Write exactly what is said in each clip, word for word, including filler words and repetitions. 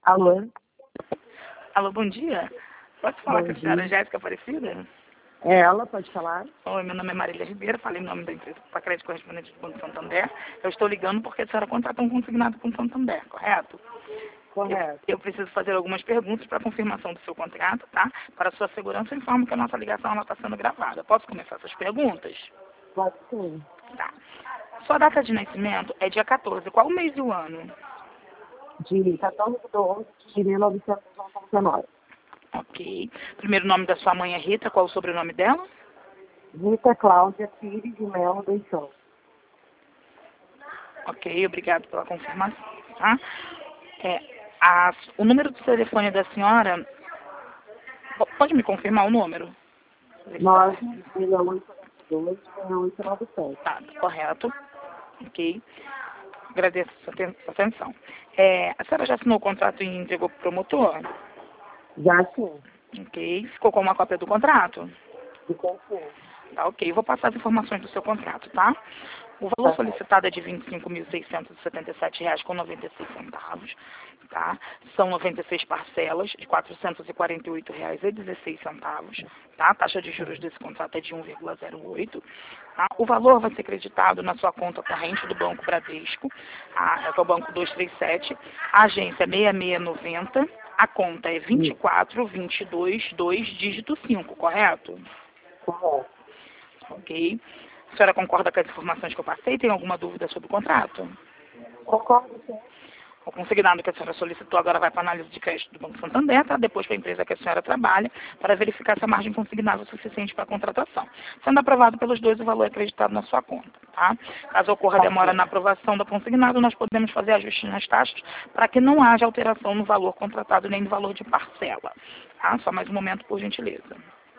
Alô? Alô, bom dia. Posso falar Bom com a senhora dia. Jéssica Aparecida? É ela, pode falar? Oi, meu nome é Marília Ribeiro, falei em nome da empresa para crédito correspondente do Banco Santander. Eu estou ligando porque a senhora contratou um consignado com o Santander, correto? Eu, Correto. eu preciso fazer algumas perguntas para confirmação do seu contrato, tá? Para sua segurança, eu informo que a nossa ligação está sendo gravada. Posso começar essas perguntas? Pode sim. Tá. Sua data de nascimento é dia quatorze. Qual o mês e o ano? De quatorze de onze de mil novecentos e noventa e nove. Ok. Primeiro nome da sua mãe é Rita. Qual o sobrenome dela? Rita Cláudia Pires de Melo Deixou. Ok, obrigado pela confirmação, tá? É, a- o número do telefone da senhora, po- pode me confirmar o número? nove seis oito dois seis oito nove sete. Tá, correto. Ok. Agradeço a sua aten- sua atenção. É, a senhora já assinou o contrato e entregou para o promotor? Já sim. Ok. Ficou com uma cópia do contrato? Ficou sim. Tá, ok. Vou passar as informações do seu contrato, tá? O valor Tá. solicitado é de vinte e cinco mil seiscentos e setenta e sete reais com noventa e seis centavos, tá? São noventa e seis parcelas de quatrocentos e quarenta e oito reais e dezesseis centavos, tá? A taxa de juros desse contrato é de um vírgula zero oito, tá? O valor vai ser creditado na sua conta corrente do Banco Bradesco, a, que é o Banco duzentos e trinta e sete, a agência seis seis nove zero, a conta é vinte e quatro, vinte e dois, dois, dígito cinco, correto? Correto. Ok. A senhora concorda com as informações que eu passei? Tem alguma dúvida sobre o contrato? Concordo sim. O consignado que a senhora solicitou agora vai para a análise de crédito do Banco Santander, tá? Depois para a empresa que a senhora trabalha, para verificar se a margem consignável é suficiente para a contratação. Sendo aprovado pelos dois, o valor é acreditado na sua conta, tá? Caso ocorra demora na aprovação do consignado, nós podemos fazer ajustes nas taxas para que não haja alteração no valor contratado nem no valor de parcela, tá? Só mais um momento, por gentileza.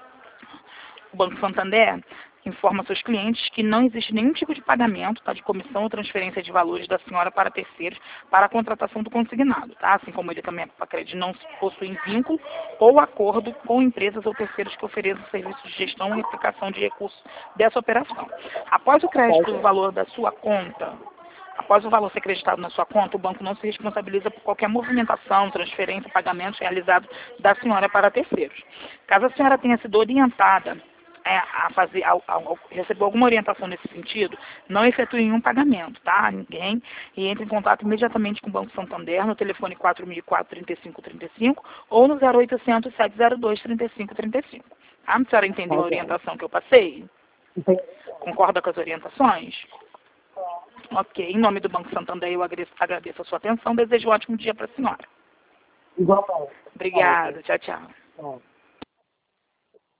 O Banco Santander informa seus clientes que não existe nenhum tipo de pagamento, tá, de comissão ou transferência de valores da senhora para terceiros para a contratação do consignado, tá? Assim como ele também, a Cred, não possui vínculo ou acordo com empresas ou terceiros que ofereçam serviços de gestão e aplicação de recursos dessa operação. Após o crédito do valor da sua conta, após o valor ser acreditado na sua conta, o banco não se responsabiliza por qualquer movimentação, transferência, pagamento realizado da senhora para terceiros. Caso a senhora tenha sido orientada é, a fazer, a, a, a, recebeu alguma orientação nesse sentido, não efetue nenhum pagamento, tá? Ninguém. E entre em contato imediatamente com o Banco Santander no telefone quatro mil e quatro, trinta e cinco trinta e cinco ou no zero oitocentos, sete zero dois, trinta e cinco trinta e cinco. Tá? A senhora entendeu a orientação que eu passei? Entendi. Concorda com as orientações? Ok. Em nome do Banco Santander, eu agradeço, agradeço a sua atenção. Desejo um ótimo dia para a senhora. Igualmente. Obrigada. Tchau, tchau.